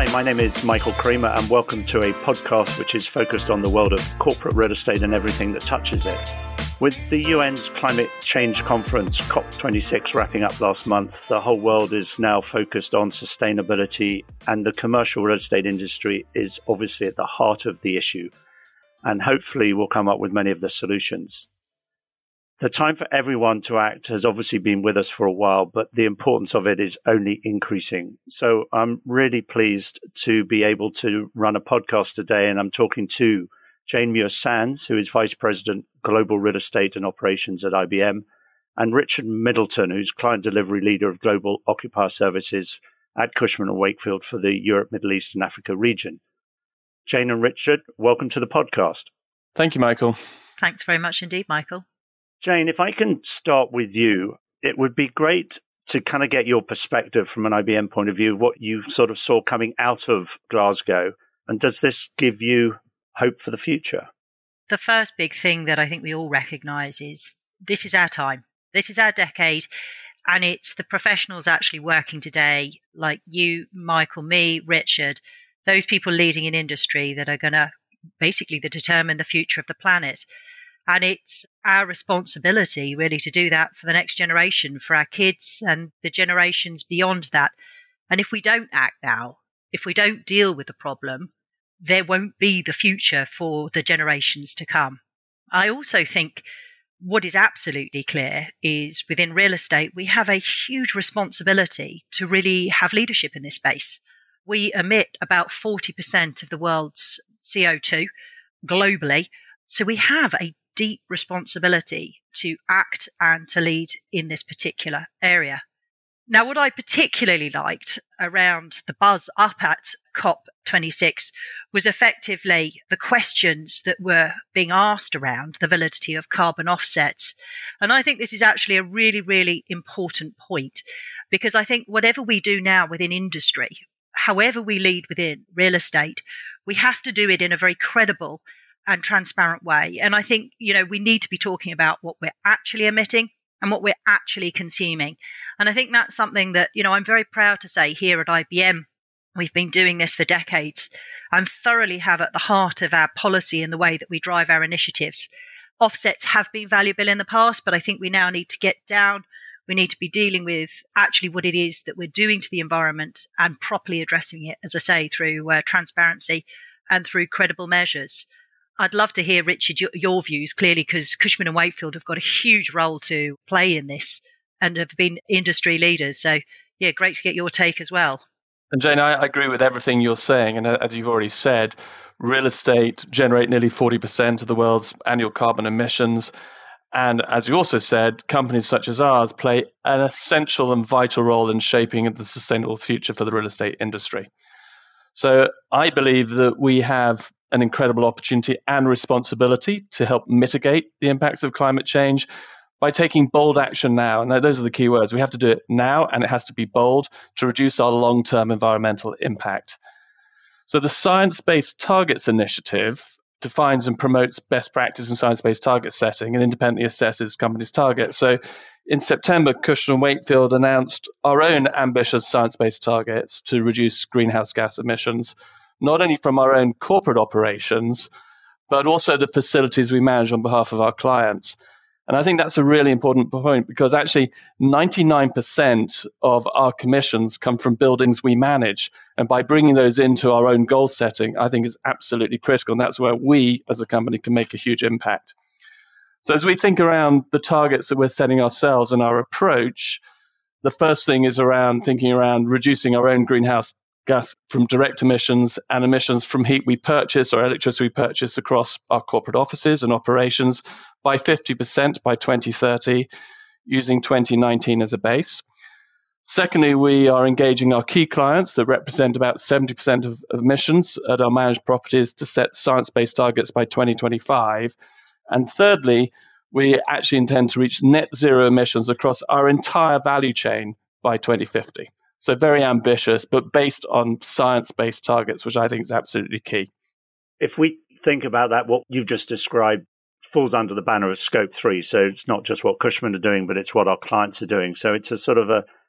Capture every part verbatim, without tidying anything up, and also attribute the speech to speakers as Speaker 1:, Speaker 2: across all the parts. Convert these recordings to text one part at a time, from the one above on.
Speaker 1: Hi, my name is Michael Creamer and welcome to a podcast which is focused on the world of corporate real estate and everything that touches it. With the U N's Climate Change Conference, COP twenty-six, wrapping up last month, the whole world is now focused on sustainability, and the commercial real estate industry is obviously at the heart of the issue, and hopefully we'll come up with many of the solutions. The time for everyone to act has obviously been with us for a while, but the importance of it is only increasing. So I'm really pleased to be able to run a podcast today, and I'm talking to Jane Muir-Sands, who is Vice President, Global Real Estate and Operations at I B M, and Richard Middleton, who's Client Delivery Leader of Global Occupier Services at Cushman and Wakefield for the Europe, Middle East and Africa region. Jane and Richard, welcome to the podcast.
Speaker 2: Thank you, Michael.
Speaker 3: Thanks very much indeed, Michael.
Speaker 1: Jane, if I can start with you, it would be great to kind of get your perspective from an I B M point of view, what you sort of saw coming out of Glasgow. And does this give you hope for the future?
Speaker 3: The first big thing that I think we all recognise is this is our time. This is our decade. And it's the professionals actually working today, like you, Michael, me, Richard, those people leading in industry that are going to basically determine the future of the planet. And it's our responsibility really to do that for the next generation, for our kids and the generations beyond that. And if we don't act now, if we don't deal with the problem, there won't be the future for the generations to come. I also think what is absolutely clear is within real estate, we have a huge responsibility to really have leadership in this space. We emit about forty percent of the world's C O two globally. So we have a deep responsibility to act and to lead in this particular area. Now, what I particularly liked around the buzz up at COP twenty-six was effectively the questions that were being asked around the validity of carbon offsets. And I think this is actually a really, really important point, because I think whatever we do now within industry, however we lead within real estate, we have to do it in a very credible and transparent way. And I think, you know, we need to be talking about what we're actually emitting and what we're actually consuming. And I think that's something that, you know, I'm very proud to say here at I B M, we've been doing this for decades and thoroughly have at the heart of our policy and the way that we drive our initiatives. Offsets have been valuable in the past, but I think we now need to get down. We need to be dealing with actually what it is that we're doing to the environment and properly addressing it, as I say, through uh, transparency and through credible measures. I'd love to hear, Richard, your, your views, clearly, because Cushman and Wakefield have got a huge role to play in this and have been industry leaders. So, yeah, great to get your take as well.
Speaker 2: And Jane, I agree with everything you're saying. And as you've already said, real estate generate nearly forty percent of the world's annual carbon emissions. And as you also said, companies such as ours play an essential and vital role in shaping the sustainable future for the real estate industry. So I believe that we have an incredible opportunity and responsibility to help mitigate the impacts of climate change by taking bold action now. And those are the key words. We have to do it now, and it has to be bold to reduce our long-term environmental impact. So the Science Based Targets Initiative defines and promotes best practice in science-based target setting and independently assesses companies' targets. So in September, Cushman and Wakefield announced our own ambitious science-based targets to reduce greenhouse gas emissions, not only from our own corporate operations, but also the facilities we manage on behalf of our clients. And I think that's a really important point, because actually ninety-nine percent of our commissions come from buildings we manage. And by bringing those into our own goal setting, I think is absolutely critical. And that's where we as a company can make a huge impact. So as we think around the targets that we're setting ourselves and our approach, the first thing is around thinking around reducing our own greenhouse gas from direct emissions and emissions from heat we purchase or electricity we purchase across our corporate offices and operations by fifty percent by twenty thirty, using twenty nineteen as a base. Secondly, we are engaging our key clients that represent about seventy percent of, of emissions at our managed properties to set science-based targets by twenty twenty-five. And thirdly, we actually intend to reach net zero emissions across our entire value chain by twenty fifty. So very ambitious, but based on science-based targets, which I think is absolutely key.
Speaker 1: If we think about that, what you've just described falls under the banner of Scope three. So it's not just what Cushman are doing, but it's what our clients are doing. So it's a sort of a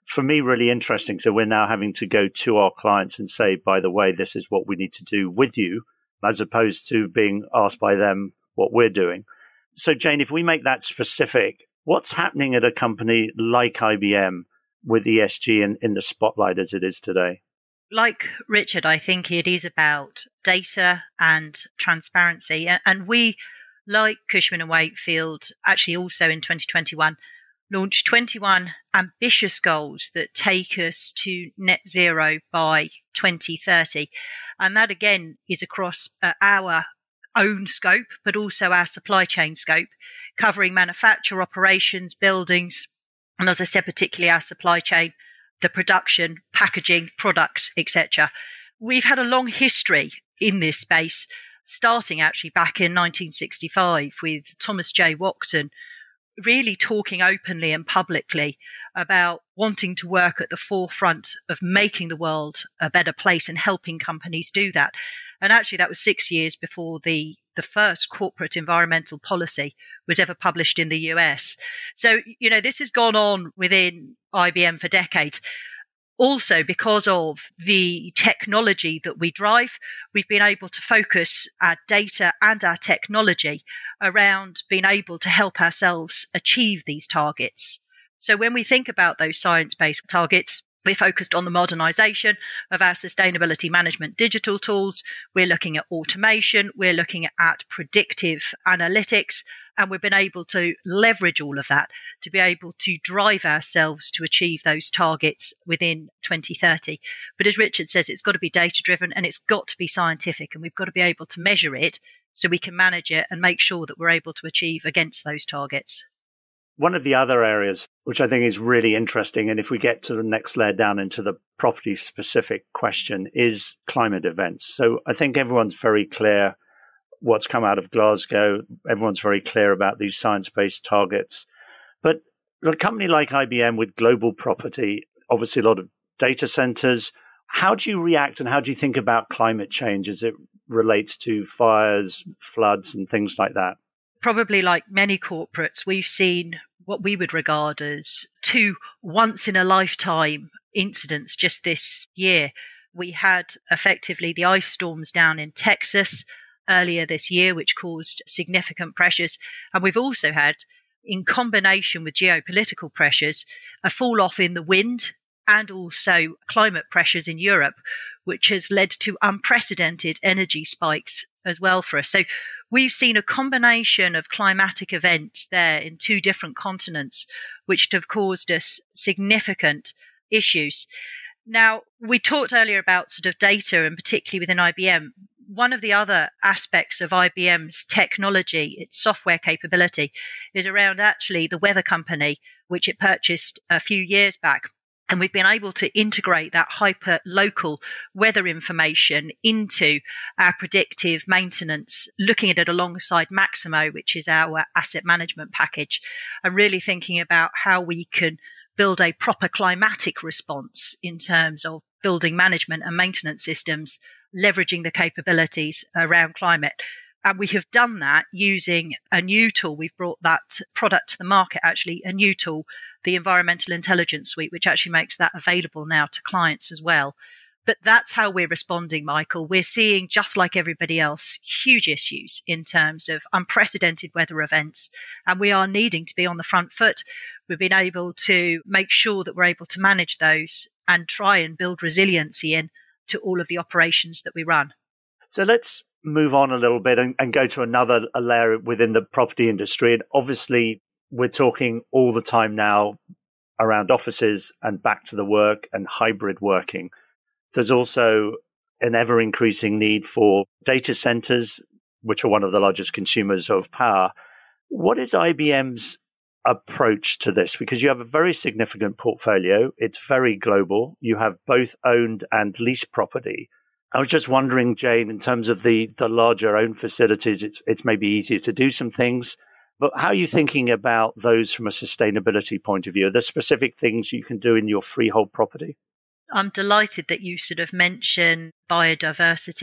Speaker 1: for me, really interesting. So we're now having to go to our clients and say, by the way, this is what we need to do with you, as opposed to being asked by them what we're doing. So Jane, if we make that specific, what's happening at a company like I B M with E S G in, in the spotlight as it is today?
Speaker 3: Like Richard, I think it is about data and transparency. And we, like Cushman and Wakefield, actually also in twenty twenty-one, launched twenty-one ambitious goals that take us to net zero by twenty thirty. And that, again, is across uh, our own scope, but also our supply chain scope, covering manufacture, operations, buildings, and as I said, particularly our supply chain, the production, packaging, products, et cetera. We've had a long history in this space, starting actually back in nineteen sixty-five with Thomas J. Watson, really talking openly and publicly about wanting to work at the forefront of making the world a better place and helping companies do that. And actually, that was six years before the, the first corporate environmental policy was ever published in the U S. So, you know, this has gone on within I B M for decades. Also, because of the technology that we drive, we've been able to focus our data and our technology around being able to help ourselves achieve these targets. So when we think about those science-based targets, we're focused on the modernization of our sustainability management digital tools. We're looking at automation. We're looking at predictive analytics. And we've been able to leverage all of that to be able to drive ourselves to achieve those targets within twenty thirty. But as Richard says, it's got to be data-driven and it's got to be scientific. And we've got to be able to measure it so we can manage it and make sure that we're able to achieve against those targets.
Speaker 1: One of the other areas, which I think is really interesting, and if we get to the next layer down into the property-specific question, is climate events. So I think everyone's very clear what's come out of Glasgow. Everyone's very clear about these science-based targets. But a company like I B M with global property, obviously a lot of data centers, how do you react and how do you think about climate change as it relates to fires, floods, and things like that?
Speaker 3: Probably like many corporates, we've seen what we would regard as two once-in-a-lifetime incidents just this year. We had effectively the ice storms down in Texas earlier this year, which caused significant pressures. And we've also had, in combination with geopolitical pressures, a fall off in the wind and also climate pressures in Europe, which has led to unprecedented energy spikes as well for us. So we've seen a combination of climatic events there in two different continents, which have caused us significant issues. Now, we talked earlier about sort of data and particularly within I B M. One of the other aspects of I B M's technology, its software capability, is around actually the weather company, which it purchased a few years back. And we've been able to integrate that hyper-local weather information into our predictive maintenance, looking at it alongside Maximo, which is our asset management package, and really thinking about how we can build a proper climatic response in terms of building management and maintenance systems, leveraging the capabilities around climate. And we have done that using a new tool. We've brought that product to the market, actually, a new tool, the Environmental Intelligence Suite, which actually makes that available now to clients as well. But that's how we're responding, Michael. We're seeing, just like everybody else, huge issues in terms of unprecedented weather events. And we are needing to be on the front foot. We've been able to make sure that we're able to manage those and try and build resiliency in to all of the operations that we run.
Speaker 1: So let's move on a little bit and, and go to another layer within the property industry. And obviously, we're talking all the time now around offices and back to the work and hybrid working. There's also an ever increasing need for data centers, which are one of the largest consumers of power. What is I B M's approach to this? Because you have a very significant portfolio. It's very global. You have both owned and leased property. I was just wondering, Jane, in terms of the, the larger owned facilities, it's, it's maybe easier to do some things. But how are you thinking about those from a sustainability point of view? Are there specific things you can do in your freehold property?
Speaker 3: I'm delighted that you sort of mention biodiversity.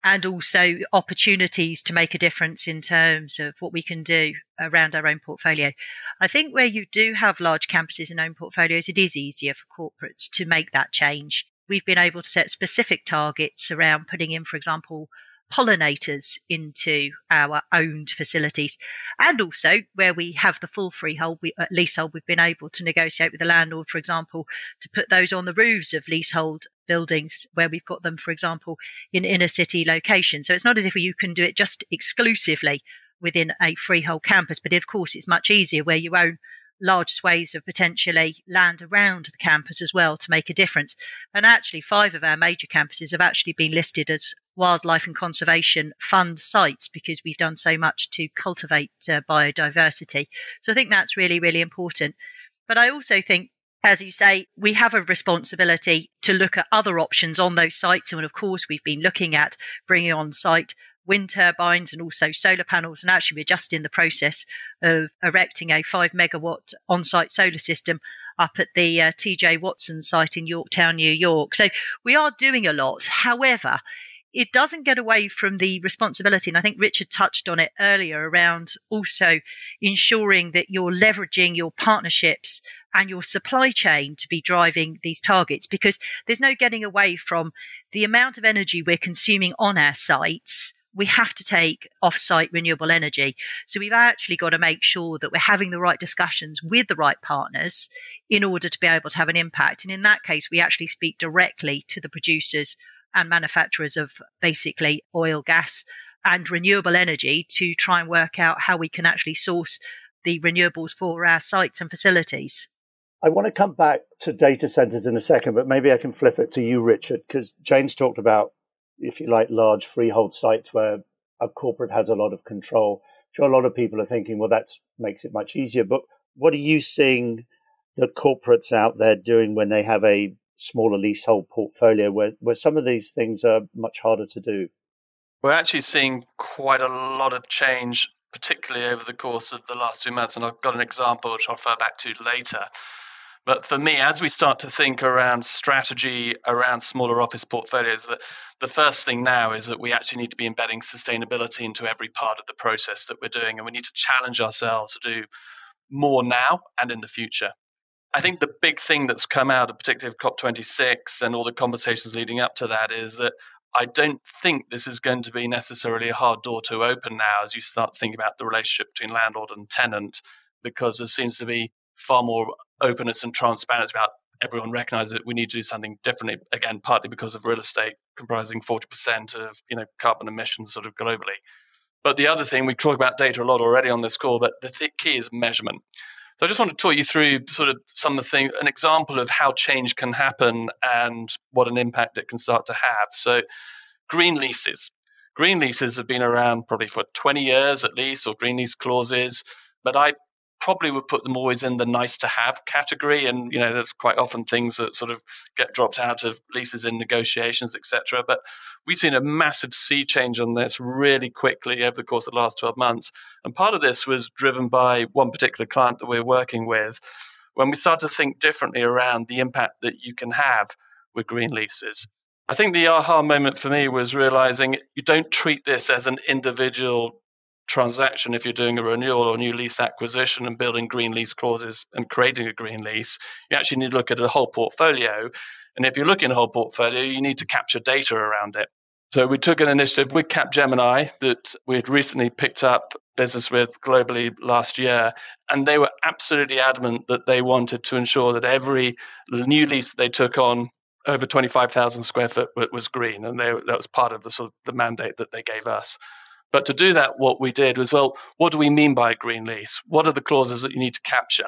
Speaker 3: and also opportunities to make a difference in terms of what we can do around our own portfolio. I think where you do have large campuses and own portfolios, it is easier for corporates to make that change. We've been able to set specific targets around putting in, for example, pollinators into our owned facilities. And also where we have the full freehold, we, uh, leasehold, we've been able to negotiate with the landlord, for example, to put those on the roofs of leasehold buildings where we've got them, for example, in inner city locations. So it's not as if you can do it just exclusively within a freehold campus, but of course it's much easier where you own large swathes of potentially land around the campus as well to make a difference. And actually five of our major campuses have actually been listed as Wildlife and Conservation Fund sites because we've done so much to cultivate uh, biodiversity. So I think that's really, really important. But I also think, as you say, we have a responsibility to look at other options on those sites. And of course, we've been looking at bringing on site wind turbines and also solar panels. And actually, we're just in the process of erecting a five megawatt on-site solar system up at the uh, T J Watson site in Yorktown, New York. So we are doing a lot. However, it doesn't get away from the responsibility. And I think Richard touched on it earlier around also ensuring that you're leveraging your partnerships and your supply chain to be driving these targets, because there's no getting away from the amount of energy we're consuming on our sites. We have to take off-site renewable energy. So we've actually got to make sure that we're having the right discussions with the right partners in order to be able to have an impact. And in that case, we actually speak directly to the producers and manufacturers of basically oil, gas and renewable energy to try and work out how we can actually source the renewables for our sites and facilities.
Speaker 1: I want to come back to data centers in a second, but maybe I can flip it to you, Richard, because Jane's talked about, if you like, large freehold sites where a corporate has a lot of control. I'm sure a lot of people are thinking, well, that makes it much easier. But what are you seeing the corporates out there doing when they have a smaller leasehold portfolio where, where some of these things are much harder to do?
Speaker 2: We're actually seeing quite a lot of change, particularly over the course of the last two months. And I've got an example which I'll refer back to later. But for me, as we start to think around strategy around smaller office portfolios, the, the first thing now is that we actually need to be embedding sustainability into every part of the process that we're doing. And we need to challenge ourselves to do more now and in the future. I think the big thing that's come out of particularly COP twenty-six and all the conversations leading up to that is that I don't think this is going to be necessarily a hard door to open now as you start thinking about the relationship between landlord and tenant, because there seems to be far more openness and transparency about everyone recognizes that we need to do something differently, again, partly because of real estate comprising forty percent of you know carbon emissions sort of globally. But the other thing, we talk about data a lot already on this call, but the th- key is measurement. So I just want to talk you through sort of some of the things, an example of how change can happen and what an impact it can start to have. So green leases. Green leases have been around probably for twenty years at least, or green lease clauses, but I probably would put them always in the nice to have category. And, you know, there's quite often things that sort of get dropped out of leases in negotiations, et cetera. But we've seen a massive sea change on this really quickly over the course of the last twelve months. And part of this was driven by one particular client that we're working with, when we start to think differently around the impact that you can have with green leases. I think the aha moment for me was realizing you don't treat this as an individual transaction. If you're doing a renewal or new lease acquisition and building green lease clauses and creating a green lease, you actually need to look at a whole portfolio. And if you're looking at a whole portfolio, you need to capture data around it. So we took an initiative with Capgemini that we had recently picked up business with globally last year, and they were absolutely adamant that they wanted to ensure that every new lease that they took on over twenty-five thousand square foot was green, and they, that was part of the sort of the mandate that they gave us. But to do that, what we did was, well, what do we mean by a green lease? What are the clauses that you need to capture?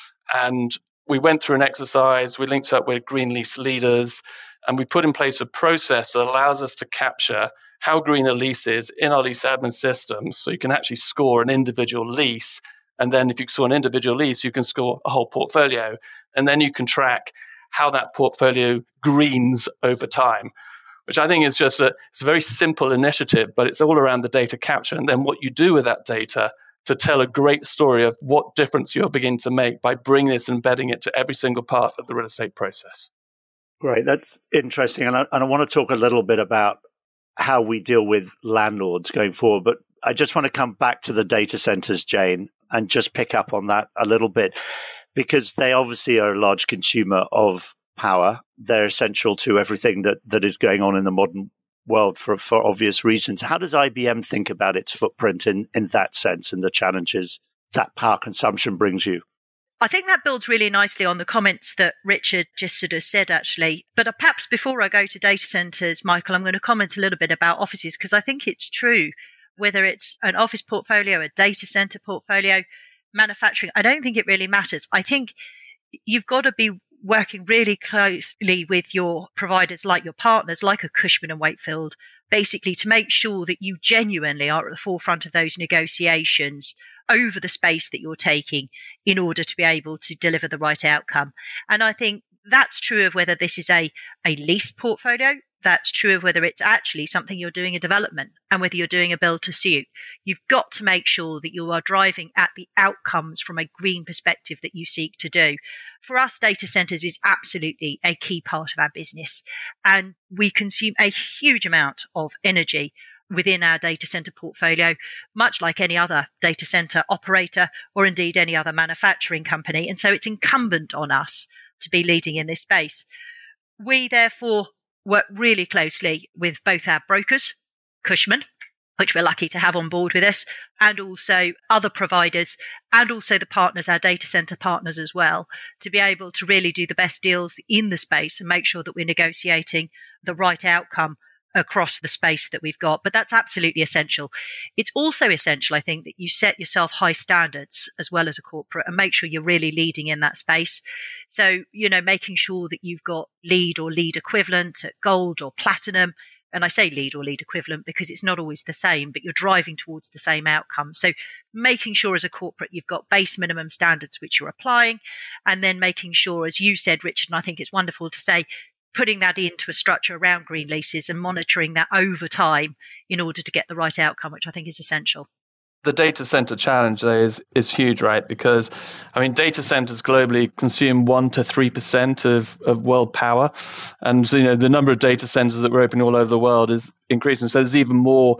Speaker 2: And we went through an exercise, we linked up with green lease leaders, and we put in place a process that allows us to capture how green a lease is in our lease admin system. So you can actually score an individual lease. And then if you score an individual lease, you can score a whole portfolio. And then you can track how that portfolio greens over time, which I think is just a, it's a very simple initiative, but it's all around the data capture. And then what you do with that data to tell a great story of what difference you're beginning to make by bringing this and embedding it to every single part of the real estate process.
Speaker 1: Great. That's interesting. And I, and I want to talk a little bit about how we deal with landlords going forward. But I just want to come back to the data centers, Jane, and just pick up on that a little bit, because they obviously are a large consumer of power. They're essential to everything that, that is going on in the modern world for, for obvious reasons. How does I B M think about its footprint in, in that sense and the challenges that power consumption brings you?
Speaker 3: I think that builds really nicely on the comments that Richard just sort of said, actually. But perhaps before I go to data centers, Michael, I'm going to comment a little bit about offices, because I think it's true, whether it's an office portfolio, a data center portfolio, manufacturing, I don't think it really matters. I think you've got to be working really closely with your providers, like your partners, like a Cushman and Wakefield, basically to make sure that you genuinely are at the forefront of those negotiations over the space that you're taking in order to be able to deliver the right outcome. And I think that's true of whether this is a, a leased portfolio. That's true of whether it's actually something you're doing a development and whether you're doing a build to suit. You've got to make sure that you are driving at the outcomes from a green perspective that you seek to do. For us, data centers is absolutely a key part of our business, and we consume a huge amount of energy within our data center portfolio, much like any other data center operator or indeed any other manufacturing company. And so it's incumbent on us to be leading in this space. We therefore work really closely with both our brokers, Cushman, which we're lucky to have on board with us, and also other providers, and also the partners, our data center partners as well, to be able to really do the best deals in the space and make sure that we're negotiating the right outcome across the space that we've got. But that's absolutely essential. It's also essential, I think, that you set yourself high standards as well as a corporate and make sure you're really leading in that space. So, you know, making sure that you've got lead or lead equivalent at gold or platinum. And I say lead or lead equivalent because it's not always the same, but you're driving towards the same outcome. So making sure as a corporate you've got base minimum standards which you're applying, and then making sure, as you said, Richard, and I think it's wonderful to say, putting that into a structure around green leases and monitoring that over time in order to get the right outcome, which I think is essential.
Speaker 2: The data center challenge there is, is huge, right? Because, I mean, data centers globally consume one to three percent of, of world power. And, so, you know, the number of data centers that we're opening all over the world is increasing. So there's even more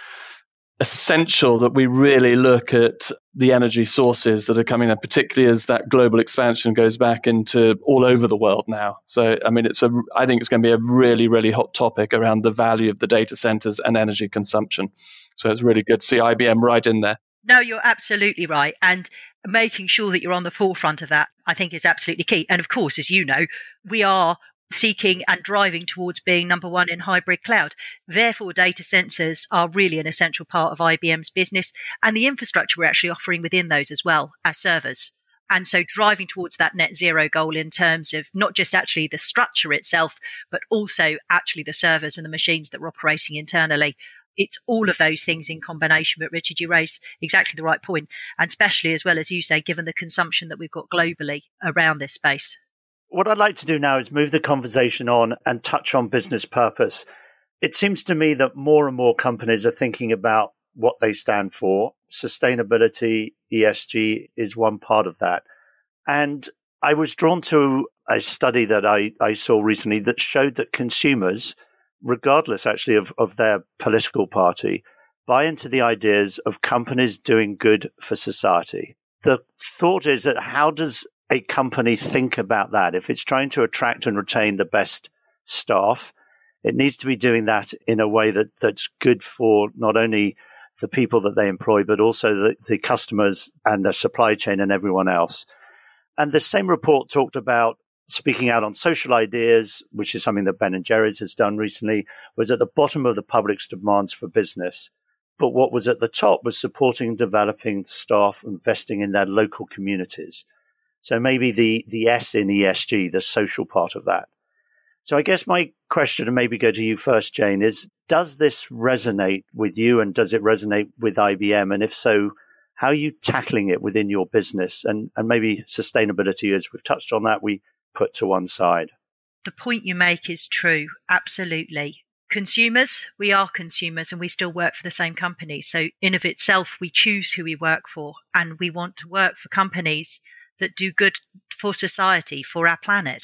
Speaker 2: essential that we really look at the energy sources that are coming in, particularly as that global expansion goes back into all over the world now. So, I mean, it's a, I think it's going to be a really, really hot topic around the value of the data centers and energy consumption. So it's really good to see I B M right in there.
Speaker 3: No, you're absolutely right. And making sure that you're on the forefront of that, I think, is absolutely key. And of course, as you know, we are seeking and driving towards being number one in hybrid cloud. Therefore, data centers are really an essential part of I B M's business and the infrastructure we're actually offering within those as well, our servers. And so driving towards that net zero goal in terms of not just actually the structure itself, but also actually the servers and the machines that we're operating internally. It's all of those things in combination. But Richard, you raised exactly the right point, and especially as well as you say, given the consumption that we've got globally around this space.
Speaker 1: What I'd like to do now is move the conversation on and touch on business purpose. It seems to me that more and more companies are thinking about what they stand for. Sustainability, E S G is one part of that. And I was drawn to a study that I, I saw recently that showed that consumers, regardless actually of, of their political party, buy into the ideas of companies doing good for society. The thought is that how does a company think about that? If it's trying to attract and retain the best staff, it needs to be doing that in a way that, that's good for not only the people that they employ, but also the, the customers and the supply chain and everyone else. And the same report talked about speaking out on social ideas, which is something that Ben and Jerry's has done recently, was at the bottom of the public's demands for business. But what was at the top was supporting and developing staff, investing in their local communities. So maybe the, the S in E S G, the social part of that. So I guess my question, and maybe go to you first, Jane, is does this resonate with you and does it resonate with I B M? And if so, how are you tackling it within your business? And, and maybe sustainability, as we've touched on that, we put to one side.
Speaker 3: The point you make is true. Absolutely. Consumers, we are consumers and we still work for the same company. So in of itself, we choose who we work for, and we want to work for companies that do good for society, for our planet.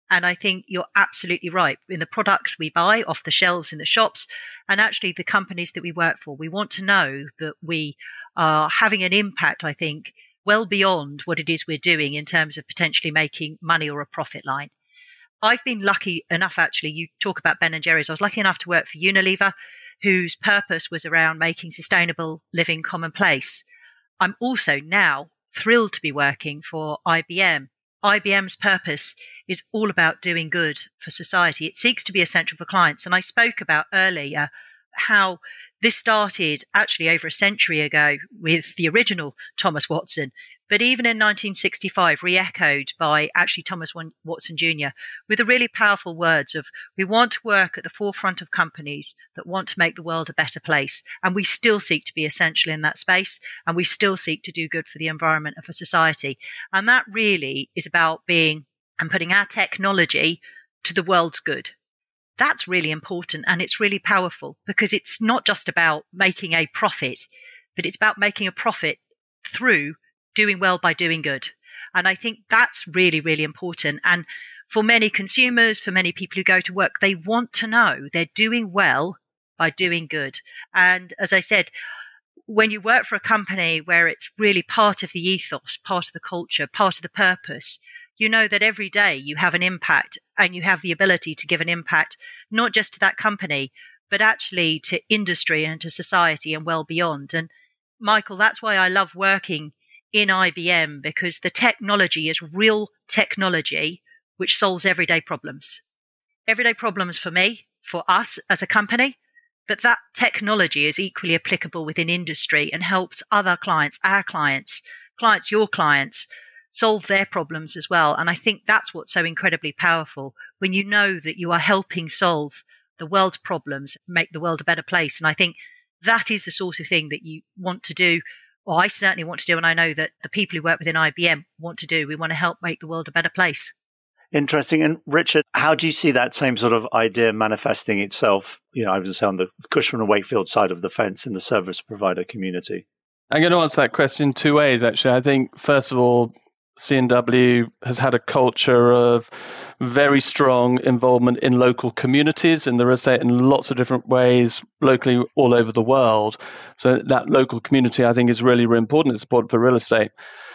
Speaker 3: And I think you're absolutely right. In the products we buy off the shelves in the shops, and actually the companies that we work for, we want to know that we are having an impact, I think, well beyond what it is we're doing in terms of potentially making money or a profit line. I've been lucky enough, actually, you talk about Ben and Jerry's. I was lucky enough to work for Unilever, whose purpose was around making sustainable living commonplace. I'm also now thrilled to be working for I B M. I B M's purpose is all about doing good for society. It seeks to be essential for clients. And I spoke about earlier how this started actually over a century ago with the original Thomas Watson, but even in nineteen sixty-five, re-echoed by actually Thomas Watson Junior with the really powerful words of, we want to work at the forefront of companies that want to make the world a better place. And we still seek to be essential in that space. And we still seek to do good for the environment and for society. And that really is about being and putting our technology to the world's good. That's really important. And it's really powerful because it's not just about making a profit, but it's about making a profit through doing well by doing good. And I think that's really, really important. And for many consumers, for many people who go to work, they want to know they're doing well by doing good. And as I said, when you work for a company where it's really part of the ethos, part of the culture, part of the purpose, you know that every day you have an impact and you have the ability to give an impact, not just to that company, but actually to industry and to society and well beyond. And Michael, that's why I love working in I B M, because the technology is real technology which solves everyday problems. Everyday problems for me, for us as a company, but that technology is equally applicable within industry and helps other clients, our clients, clients, your clients, solve their problems as well. And I think that's what's so incredibly powerful when you know that you are helping solve the world's problems, make the world a better place. And I think that is the sort of thing that you want to do. Well, I certainly want to do, and I know that the people who work within I B M want to do. We want to help make the world a better place.
Speaker 1: Interesting. And Richard, how do you see that same sort of idea manifesting itself? You know, I was on the Cushman and Wakefield side of the fence in the service provider community.
Speaker 2: I'm going to answer that question two ways, actually. I think, first of all, C and W has had a culture of very strong involvement in local communities in the real estate in lots of different ways, locally all over the world. So that local community, I think, is really, really important. It's important for real estate.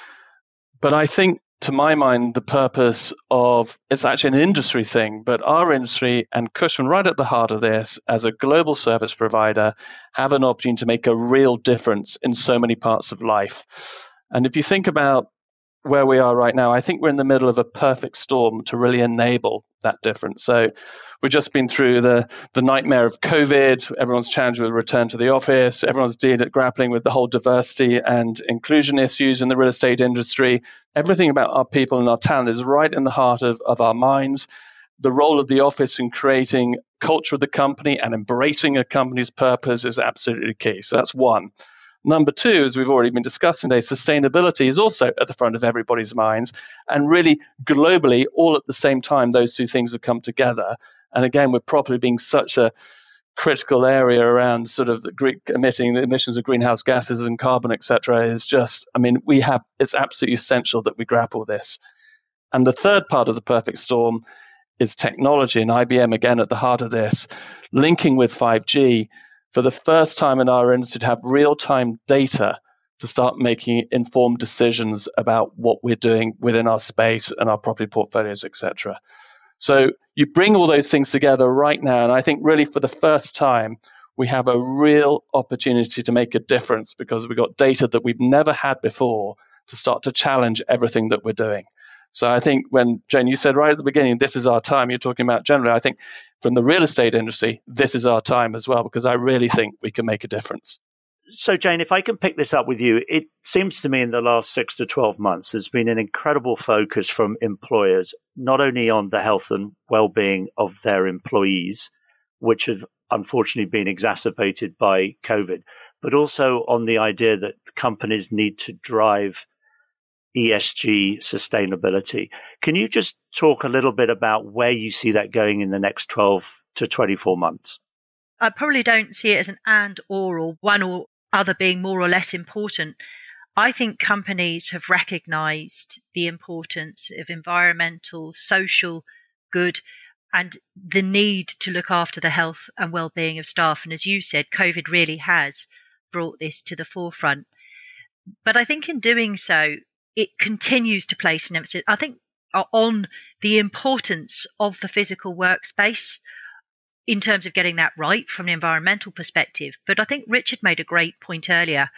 Speaker 2: But I think, to my mind, the purpose of, it's actually an industry thing, but our industry and Cushman, right at the heart of this, as a global service provider, have an opportunity to make a real difference in so many parts of life. And if you think about where we are right now, I think we're in the middle of a perfect storm to really enable that difference. So we've just been through the, the nightmare of COVID. Everyone's challenged with return to the office. Everyone's dealing, grappling with the whole diversity and inclusion issues in the real estate industry. Everything about our people and our talent is right in the heart of, of our minds. The role of the office in creating culture of the company and embracing a company's purpose is absolutely key. So that's one. Number two, as we've already been discussing today, sustainability is also at the front of everybody's minds. And really, globally, all at the same time, those two things have come together. And again, we're probably being such a critical area around sort of the gre- emitting the emissions of greenhouse gases and carbon, et cetera, is just, I mean, we have, it's absolutely essential that we grapple this. And the third part of the perfect storm is technology, and I B M, again, at the heart of this, linking with five G. For the first time in our industry, to have real-time data to start making informed decisions about what we're doing within our space and our property portfolios, et cetera. So you bring all those things together right now, and I think really for the first time, we have a real opportunity to make a difference because we've got data that we've never had before to start to challenge everything that we're doing. So I think when, Jane, you said right at the beginning, this is our time, you're talking about generally, I think from the real estate industry, this is our time as well, because I really think we can make a difference.
Speaker 1: So, Jane, if I can pick this up with you, it seems to me in the last six to twelve months, there's been an incredible focus from employers, not only on the health and well-being of their employees, which have unfortunately been exacerbated by COVID, but also on the idea that companies need to drive E S G sustainability. Can you just talk a little bit about where you see that going in the next twelve to twenty-four months?
Speaker 3: I probably don't see it as an and or or one or other being more or less important. I think companies have recognized the importance of environmental, social, good, and the need to look after the health and well-being of staff. And as you said, COVID really has brought this to the forefront. But I think in doing so, it continues to place an emphasis, I think, on the importance of the physical workspace in terms of getting that right from an environmental perspective. But I think Richard made a great point earlier.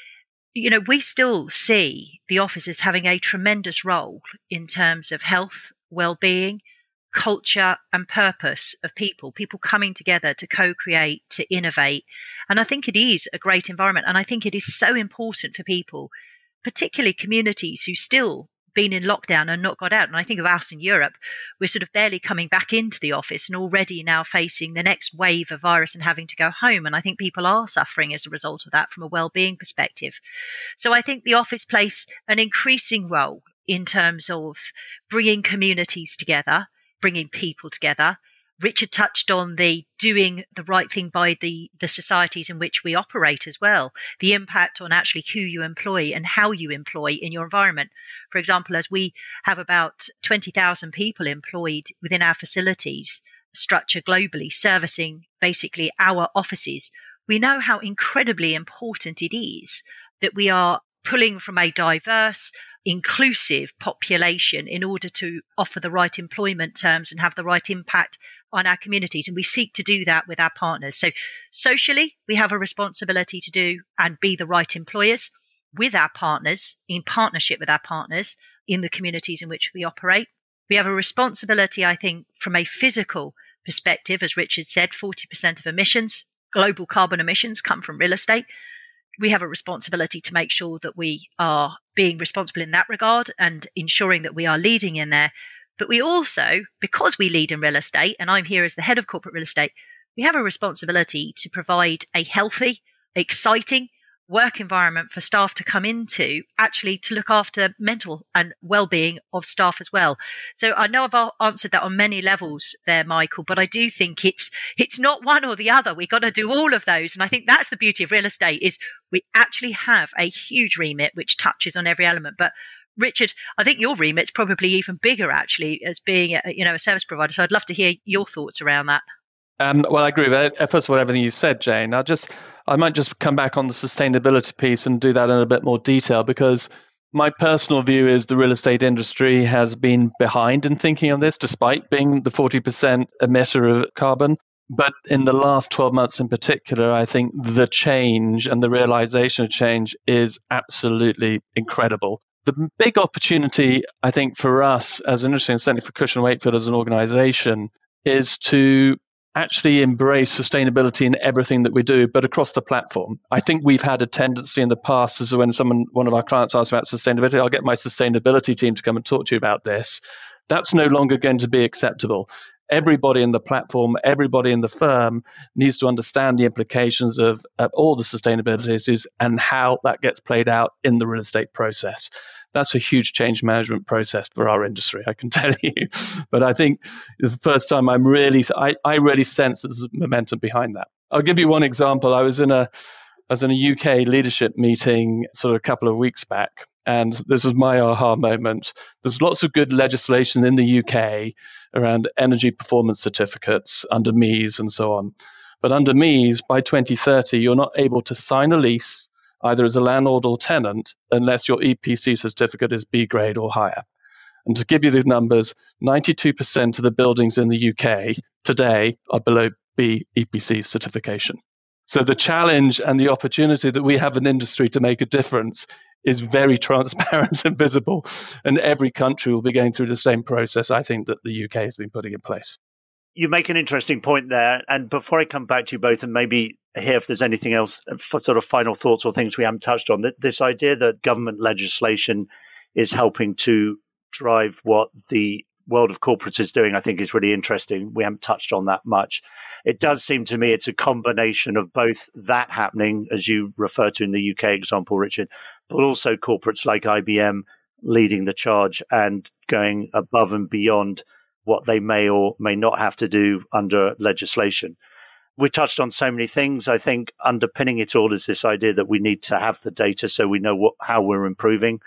Speaker 3: You know, we still see the office as having a tremendous role in terms of health, well-being, culture and purpose of people, people coming together to co-create, to innovate. And I think it is a great environment. And I think it is so important for people, particularly communities who still been in lockdown and not got out. And I think of us in Europe, we're sort of barely coming back into the office and already now facing the next wave of virus and having to go home. And I think people are suffering as a result of that from a well-being perspective. So I think the office plays an increasing role in terms of bringing communities together, bringing people together. Richard touched on the doing the right thing by the, the societies in which we operate as well, the impact on actually who you employ and how you employ in your environment. For example, as we have about twenty thousand people employed within our facilities structure globally, servicing basically our offices, we know how incredibly important it is that we are pulling from a diverse, inclusive population in order to offer the right employment terms and have the right impact on our communities. And we seek to do that with our partners. So socially, we have a responsibility to do and be the right employers with our partners, in partnership with our partners in the communities in which we operate. We have a responsibility, I think, from a physical perspective. As Richard said, forty percent of emissions, global carbon emissions, come from real estate. We have a responsibility to make sure that we are being responsible in that regard and ensuring that we are leading in there. But we also, because we lead in real estate, and I'm here as the head of corporate real estate, we have a responsibility to provide a healthy, exciting work environment for staff to come into, actually to look after mental and well-being of staff as well. So I know I've answered that on many levels there, Michael, but I do think it's it's not one or the other. We've got to do all of those. And I think that's the beauty of real estate, is we actually have a huge remit which touches on every element. But Richard, I think your remit's probably even bigger, actually, as being a, you know, a service provider. So I'd love to hear your thoughts around that.
Speaker 2: Um, well, I agree with that. First of all, everything you said, Jane. I just, I might just come back on the sustainability piece and do that in a bit more detail, because my personal view is the real estate industry has been behind in thinking on this, despite being the forty percent emitter of carbon. But in the last twelve months in particular, I think the change and the realization of change is absolutely incredible. The big opportunity, I think, for us as an industry, and certainly for Cushman & Wakefield as an organization, is to actually embrace sustainability in everything that we do, but across the platform. I think we've had a tendency in the past, as when someone, one of our clients asks about sustainability, I'll get my sustainability team to come and talk to you about this. That's no longer going to be acceptable. Everybody in the platform, everybody in the firm needs to understand the implications of, of all the sustainability issues and how that gets played out in the real estate process. That's a huge change management process for our industry, I can tell you. But I think the first time I'm really, I, I really sense there's momentum behind that. I'll give you one example. I was in a, I was in a U K leadership meeting sort of a couple of weeks back, and this was my aha moment. There's lots of good legislation in the U K around energy performance certificates under M E S and so on. But under M E S, by twenty thirty, you're not able to sign a lease either as a landlord or tenant unless your E P C certificate is B grade or higher. And to give you the numbers, ninety-two percent of the buildings in the U K today are below B E P C certification. So the challenge and the opportunity that we have in industry to make a difference is very transparent and visible. And every country will be going through the same process, I think, that the U K has been putting in place.
Speaker 1: You make an interesting point there. And before I come back to you both and maybe hear if there's anything else for sort of final thoughts or things we haven't touched on, this idea that government legislation is helping to drive what the world of corporates is doing, I think is really interesting. We haven't touched on that much. It does seem to me it's a combination of both that happening, as you refer to in the U K example, Richard, but also corporates like I B M leading the charge and going above and beyond what they may or may not have to do under legislation. We touched on so many things. I think underpinning it all is this idea that we need to have the data so we know what, how we're improving.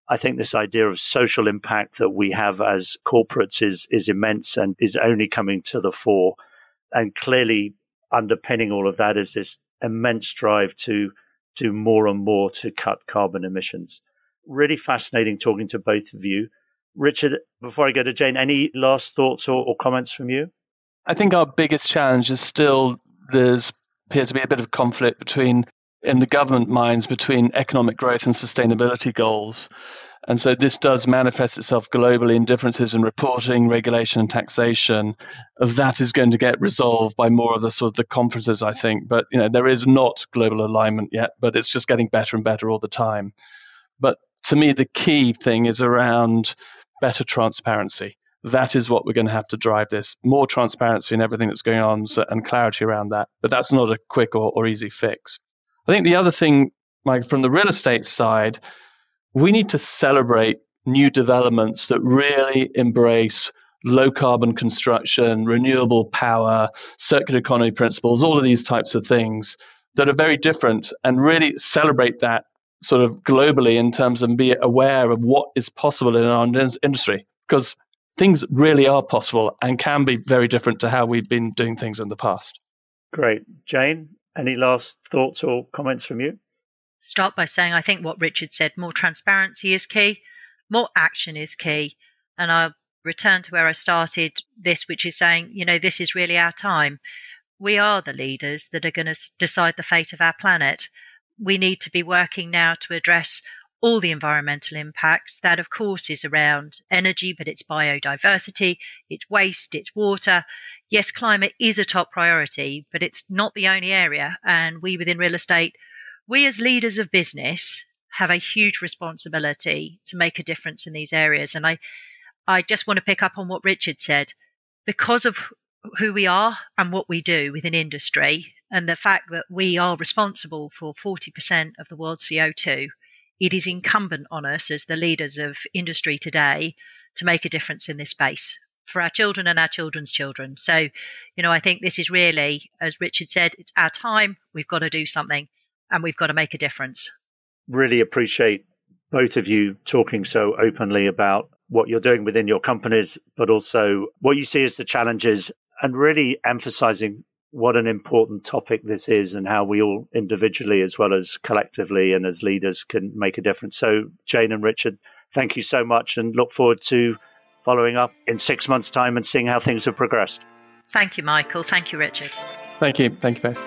Speaker 1: I think this idea of social impact that we have as corporates is, is immense and is only coming to the fore. And clearly underpinning all of that is this immense drive to do more and more to cut carbon emissions. Really fascinating talking to both of you. Richard, before I go to Jane, any last thoughts or, or comments from you?
Speaker 2: I think our biggest challenge is still there's appears to be a bit of conflict between, in the government minds, between economic growth and sustainability goals. And so this does manifest itself globally in differences in reporting, regulation, and taxation. That is going to get resolved by more of the sort of the conferences, I think. But you know, there is not global alignment yet, but it's just getting better and better all the time. But to me, the key thing is around better transparency. That is what we're going to have to drive this. More transparency in everything that's going on and clarity around that. But that's not a quick or, or easy fix. I think the other thing, Mike, from the real estate side, we need to celebrate new developments that really embrace low carbon construction, renewable power, circular economy principles, all of these types of things that are very different, and really celebrate that sort of globally in terms of be aware of what is possible in our industry, because things really are possible and can be very different to how we've been doing things in the past.
Speaker 1: Great. Jane, any last thoughts or comments from you?
Speaker 3: Start by saying I think what Richard said, more transparency is key, more action is key. And I'll return to where I started this, which is saying, you know, this is really our time. We are the leaders that are going to decide the fate of our planet. We need to be working now to address all the environmental impacts. That, of course, is around energy, but it's biodiversity, it's waste, it's water. Yes, climate is a top priority, but it's not the only area. And we within real estate, we as leaders of business have a huge responsibility to make a difference in these areas. And I, I just want to pick up on what Richard said. Because of who we are and what we do within industry, and the fact that we are responsible for forty percent of the world's C O two, it is incumbent on us as the leaders of industry today to make a difference in this space for our children and our children's children. So, you know, I think this is really, as Richard said, it's our time. We've got to do something and we've got to make a difference.
Speaker 1: Really appreciate both of you talking so openly about what you're doing within your companies, but also what you see as the challenges, and really emphasizing what an important topic this is and how we all individually as well as collectively and as leaders can make a difference. So Jane and Richard, thank you so much, and look forward to following up in six months' time and seeing how things have progressed.
Speaker 3: Thank you, Michael. Thank you, Richard.
Speaker 2: Thank you. Thank you both.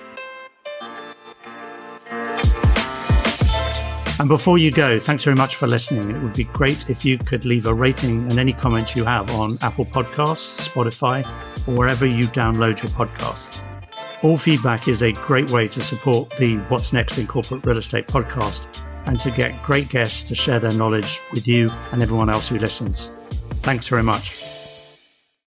Speaker 1: And before you go, thanks very much for listening. It would be great if you could leave a rating and any comments you have on Apple Podcasts, Spotify, or wherever you download your podcasts. All feedback is a great way to support the What's Next in Corporate Real Estate podcast and to get great guests to share their knowledge with you and everyone else who listens. Thanks very much.